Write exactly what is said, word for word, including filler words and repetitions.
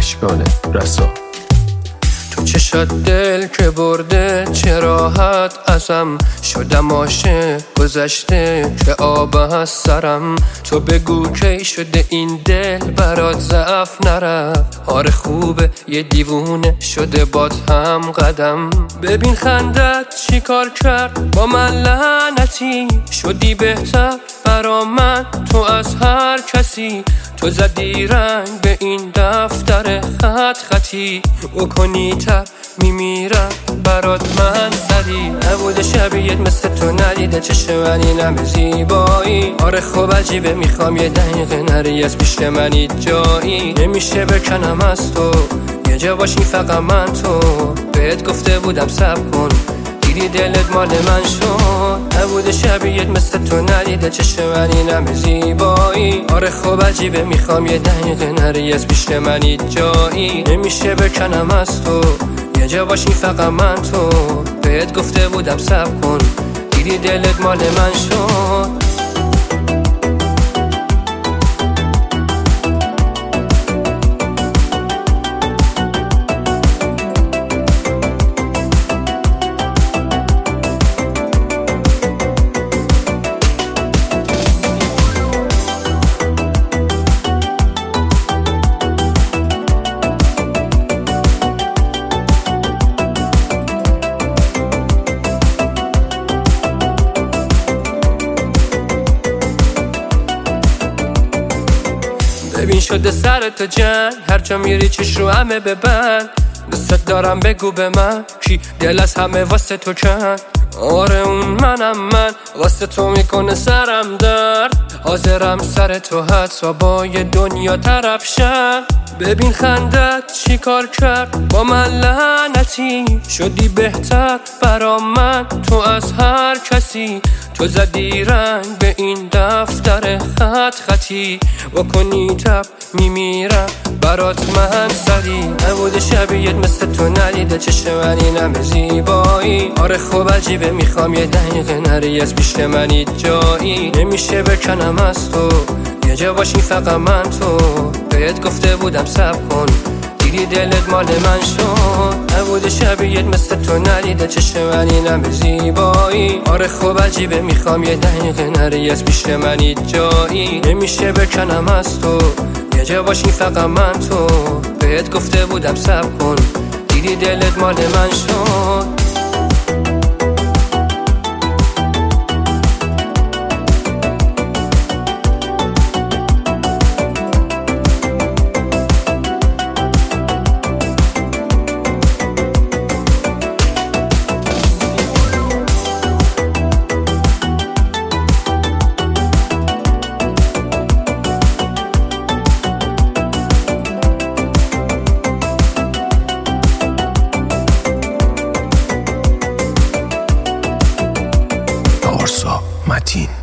اشکال رسا. تو چشات دل که برده چه راحت ازم شدم عاشق گذشته که آب از سرم. تو بگو کی شده این دل برات ضعف نرفت. آره خوبه یه دیوونه شده باد هم قدم. ببین خندت چی کار کرد با من لعنتی. شدی بهتر برا من تو از هر کسی. تو زدی رنگ به این دفتر خط خطی. بکنی تب میمیرم برات من سری. نبوده شبیهت مثل تو ندیده چشم من اینم زیبایی. آره خوب عجیبه میخوام یه دقیقه نری از پیش من جایی. نمیشه بکنم از تو یه جا باشی فقط من تو. بهت گفته بودم صبر کن دیدی دلت مال من شد. نبوده شبیهت مثل تو ندیده چشم من اینم زیبایی. آره خوب عجیبه میخوام یه دقیقه نری از پیش من جایی. نمیشه بکنم از تو یه جا باشی فقط من تو. بهت گفته بودم صبر کن دیدی دلت مال من شد. ببین شده سر تو جنگ هر جا میری چش رو همه ببند. دوست دارم بگو به من کی دل از همه واسه تو کند. آره اون منم من واسه تو میکنه سرم درد. حاضرم سر تو حتی با یه دنیا طرف شم. ببین خندت چی کار کرد با من لعنتی. شدی بهتر برا من تو از هر کسی. تو زدی رنگ به این دفتر خط خطی. بکنی تب میمیرم برات من سری. نبوده شبیهت مثل تو ندیده چشم من اینم زیبایی. آره خوب عجیبه میخوام یه دقیقه نری از پیش من جایی. نمیشه بکنم از تو یه جا باشی فقط من تو. بهت گفته بودم صبر کن دیدی دلت مال من شد. نبوده شبیهت مثل تو ندیده چشم من اینم زیبایی. آره خوب عجیبه میخوام یه دقیقه نری از پیش من جایی. نمیشه بکنم از تو یه جا باشی فقط من تو. بهت گفته بودم صبر کن دیدی دلت مال من شد. متین